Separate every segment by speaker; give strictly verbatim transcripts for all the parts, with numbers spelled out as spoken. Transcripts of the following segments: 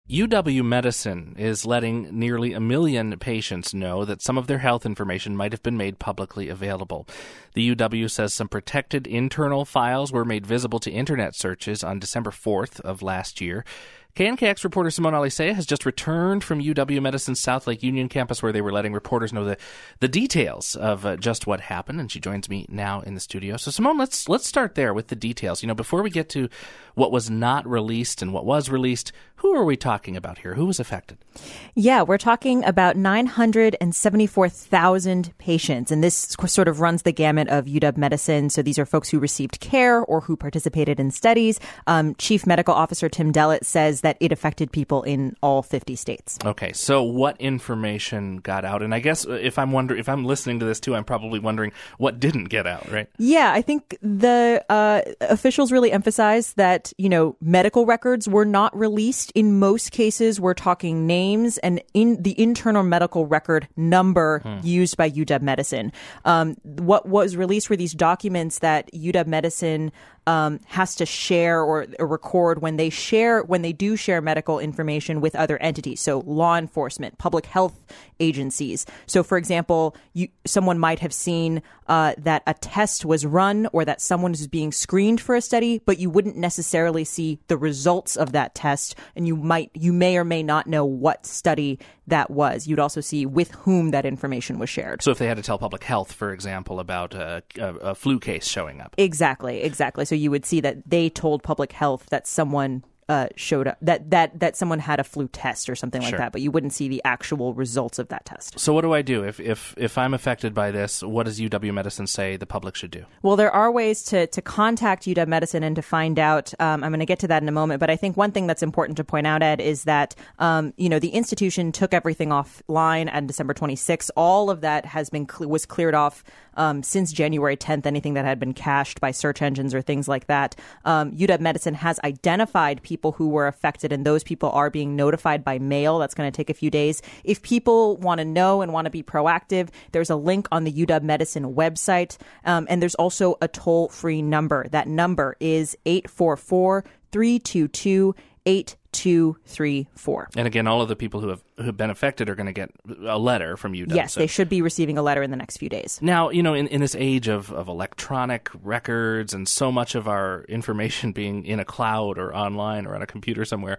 Speaker 1: U W-Medicine is letting nearly a million patients know that some of their health information might have been made publicly available. The U W says some protected internal files were made visible to internet searches on December fourth of last year. K N K X reporter Simone Alicea has just returned from U W-Medicine's South Lake Union campus, where they were letting reporters know the, the details of uh, just what happened, and she joins me now in the studio. So, Simone, let's let's start there with the details. You know, before we get to what was not released and what was released, who are we talking about here? Who was affected?
Speaker 2: Yeah, we're talking about nine hundred seventy-four thousand patients, and this sort of runs the gamut of U W-Medicine. So these are folks who received care or who participated in studies. Um, Chief Medical Officer Tim Dellett says that it affected people in all fifty states.
Speaker 1: Okay, so what information got out? And I guess if I'm wondering, if I'm listening to this too, I'm probably wondering what didn't get out, right?
Speaker 2: Yeah, I think the uh, officials really emphasized that, you know, medical records were not released. In most cases, we're talking names and in the internal medical record number hmm. used by U W-Medicine. Um, what was released were these documents that U W-Medicine Um, has to share or, or record when they share when they do share medical information with other entities. So law enforcement, public health agencies. So, for example, you, someone might have seen uh, that a test was run or that someone is being screened for a study, but you wouldn't necessarily see the results of that test, and you might you may or may not know what study that was. You'd also see with whom that information was shared.
Speaker 1: So, if they had to tell public health, for example, about a, a, a flu case showing up,
Speaker 2: exactly, exactly. So you would see that they told public health that someone uh, showed up, that, that that someone had a flu test or something like
Speaker 1: sure.
Speaker 2: that, but you wouldn't see the actual results of that test.
Speaker 1: So what do I do? If if if I'm affected by this, what does U W-Medicine say the public should do?
Speaker 2: Well, there are ways to, to contact U W-Medicine and to find out. Um, I'm going to get to that in a moment, but I think one thing that's important to point out, Ed, is that, um, you know, the institution took everything offline on December twenty-sixth. All of that has been was cleared off um, since January tenth, anything that had been cached by search engines or things like that. Um, U W-Medicine has identified people who were affected, and those people are being notified by mail. That's going to take a few days. If people want to know and want to be proactive, there's a link on the U W-Medicine website, um, and there's also a toll-free number. That number is eight four four, three two two, eight two three four.
Speaker 1: And again, all of the people who have, who have been affected are going to get a letter from U W.
Speaker 2: Yes, so they should be receiving a letter in the next few days.
Speaker 1: Now, you know, in, in this age of, of electronic records and so much of our information being in a cloud or online or on a computer somewhere,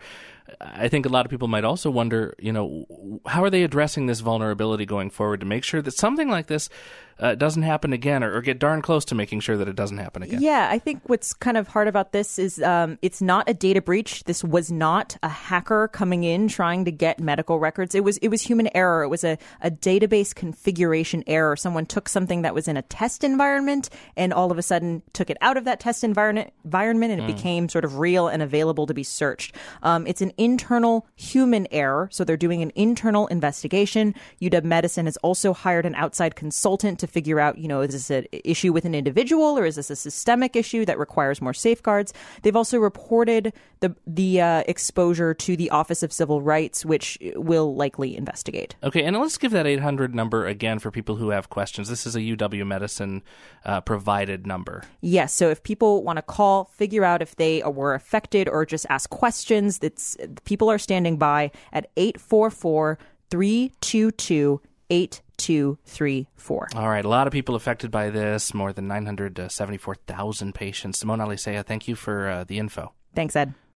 Speaker 1: I think a lot of people might also wonder, you know, how are they addressing this vulnerability going forward to make sure that something like this uh, doesn't happen again, or, or get darn close to making sure that it doesn't happen again?
Speaker 2: Yeah, I think what's kind of hard about this is um, it's not a data breach. This was not a hacker coming in trying to get medical records. It was it was human error. It was a, a database configuration error. Someone took something that was in a test environment and all of a sudden took it out of that test environment, environment and it mm. became sort of real and available to be searched. Um, it's an internal human error, so they're doing an internal investigation. U W-Medicine has also hired an outside consultant to figure out, you know, is this an issue with an individual or is this a systemic issue that requires more safeguards? They've also reported the the uh, exposure to the Office of Civil Rights, which will likely investigate.
Speaker 1: Okay, and let's give that eight hundred number again for people who have questions. This is a U W-Medicine uh, provided number.
Speaker 2: Yes, so if people want to call, figure out if they were affected or just ask questions, it's, people are standing by at eight four four, three two two, eight two three four.
Speaker 1: All right, a lot of people affected by this, more than nine hundred seventy-four thousand patients. Simone Alicea, thank you for uh, the info.
Speaker 2: Thanks, Ed.